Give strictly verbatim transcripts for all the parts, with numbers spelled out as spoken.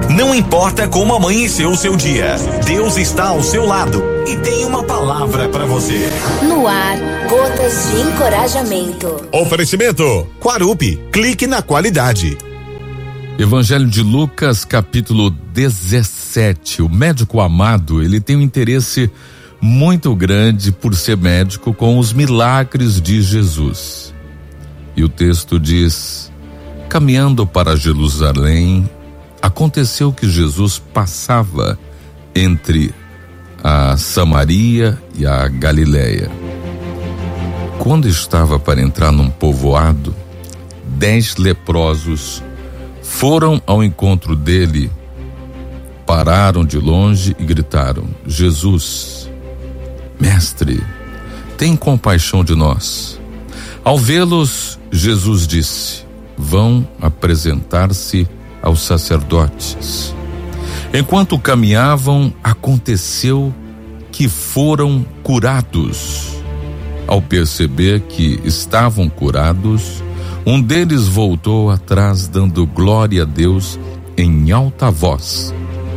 Não importa como amanheceu o seu dia, Deus está ao seu lado e tem uma palavra para você. No ar, gotas de encorajamento. Oferecimento Quarupi, clique na qualidade. Evangelho de Lucas, capítulo dezessete. O médico amado, ele tem um interesse muito grande por ser médico com os milagres de Jesus. E o texto diz: caminhando para Jerusalém, aconteceu que Jesus passava entre a Samaria e a Galileia. Quando estava para entrar num povoado, dez leprosos foram ao encontro dele, pararam de longe e gritaram: Jesus, mestre, tem compaixão de nós. Ao vê-los, Jesus disse: vão apresentar-se aos sacerdotes. Enquanto caminhavam, aconteceu que foram curados. Ao perceber que estavam curados, um deles voltou atrás dando glória a Deus em alta voz.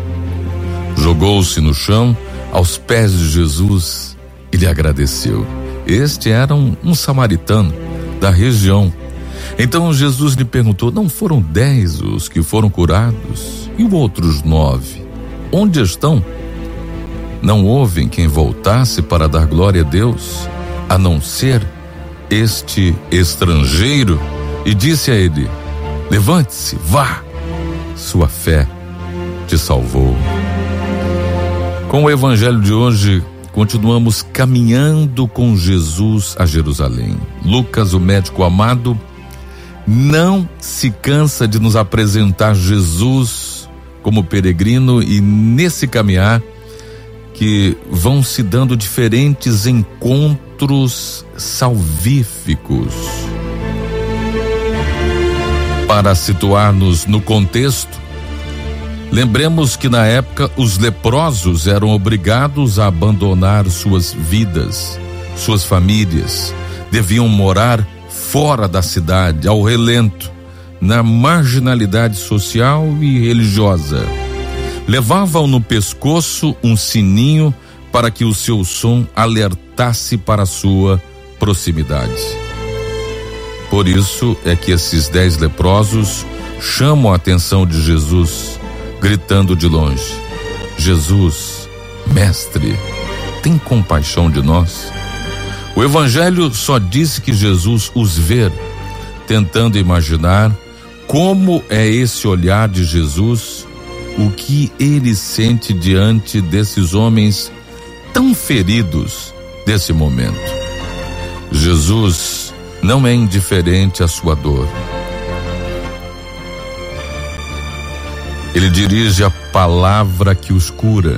Jogou-se no chão aos pés de Jesus e lhe agradeceu. Este era um, um samaritano da região. Então Jesus lhe perguntou: não foram dez os que foram curados? E os outros nove? Onde estão? Não houve quem voltasse para dar glória a Deus, a não ser este estrangeiro? E disse a ele: levante-se, vá, sua fé te salvou. Com o evangelho de hoje, continuamos caminhando com Jesus a Jerusalém. Lucas, o médico amado, não se cansa de nos apresentar Jesus como peregrino, e nesse caminhar que vão se dando diferentes encontros salvíficos. Para situar-nos no contexto, lembremos que na época os leprosos eram obrigados a abandonar suas vidas, suas famílias, deviam morar fora da cidade, ao relento, na marginalidade social e religiosa. Levavam no pescoço um sininho para que o seu som alertasse para a sua proximidade. Por isso é que esses dez leprosos chamam a atenção de Jesus, gritando de longe: Jesus, mestre, tem compaixão de nós. O evangelho só disse que Jesus os vê, tentando imaginar como é esse olhar de Jesus, o que ele sente diante desses homens tão feridos desse momento. Jesus não é indiferente à sua dor. Ele dirige a palavra que os cura,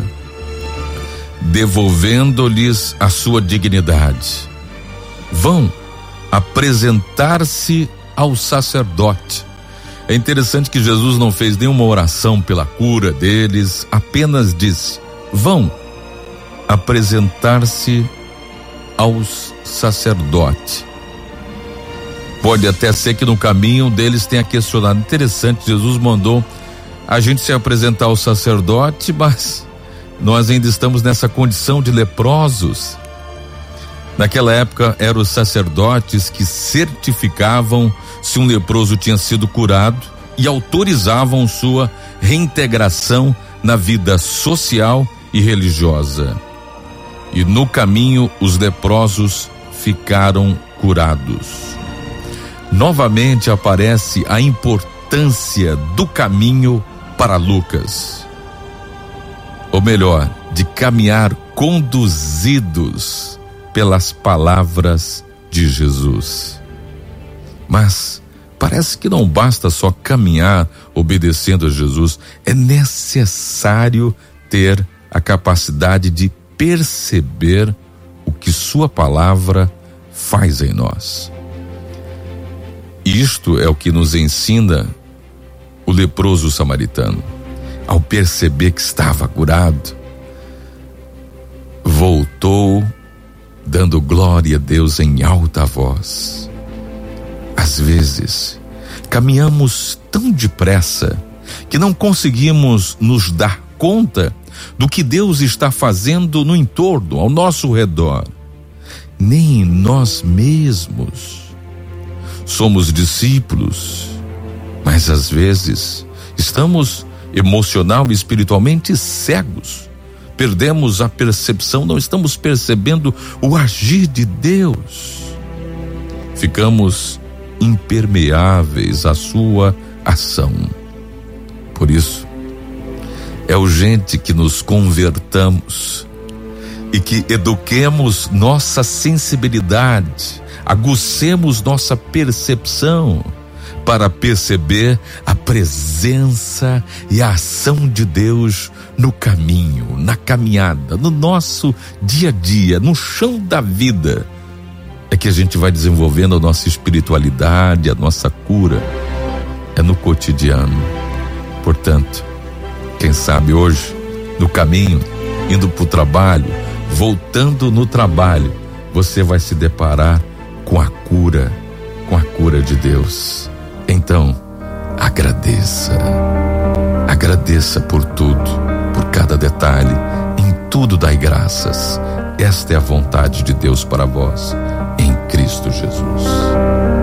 devolvendo-lhes a sua dignidade. Vão apresentar-se ao sacerdote. É interessante que Jesus não fez nenhuma oração pela cura deles, apenas disse: vão apresentar-se aos sacerdotes. Pode até ser que no caminho deles tenha questionado. Interessante, Jesus mandou a gente se apresentar ao sacerdote, mas nós ainda estamos nessa condição de leprosos. Naquela época eram os sacerdotes que certificavam se um leproso tinha sido curado e autorizavam sua reintegração na vida social e religiosa. E no caminho os leprosos ficaram curados. Novamente aparece a importância do caminho para Lucas. Ou melhor, de caminhar conduzidos pelas palavras de Jesus. Mas parece que não basta só caminhar obedecendo a Jesus, é necessário ter a capacidade de perceber o que sua palavra faz em nós. Isto é o que nos ensina o leproso samaritano. Ao perceber que estava curado, voltou dando glória a Deus em alta voz. Às vezes, caminhamos tão depressa que não conseguimos nos dar conta do que Deus está fazendo no entorno, ao nosso redor, nem em nós mesmos. Somos discípulos, mas às vezes estamos emocional e espiritualmente cegos. Perdemos a percepção, não estamos percebendo o agir de Deus. Ficamos impermeáveis à sua ação. Por isso, é urgente que nos convertamos e que eduquemos nossa sensibilidade, agucemos nossa percepção para perceber a presença e a ação de Deus no caminho, na caminhada, no nosso dia a dia, no chão da vida. É que a gente vai desenvolvendo a nossa espiritualidade, a nossa cura. É no cotidiano. Portanto, quem sabe hoje, no caminho, indo para o trabalho, voltando no trabalho, você vai se deparar com a cura, com a cura de Deus. Então, agradeça. Agradeça por tudo, por cada detalhe, em tudo dai graças. Esta é a vontade de Deus para vós, em Cristo Jesus.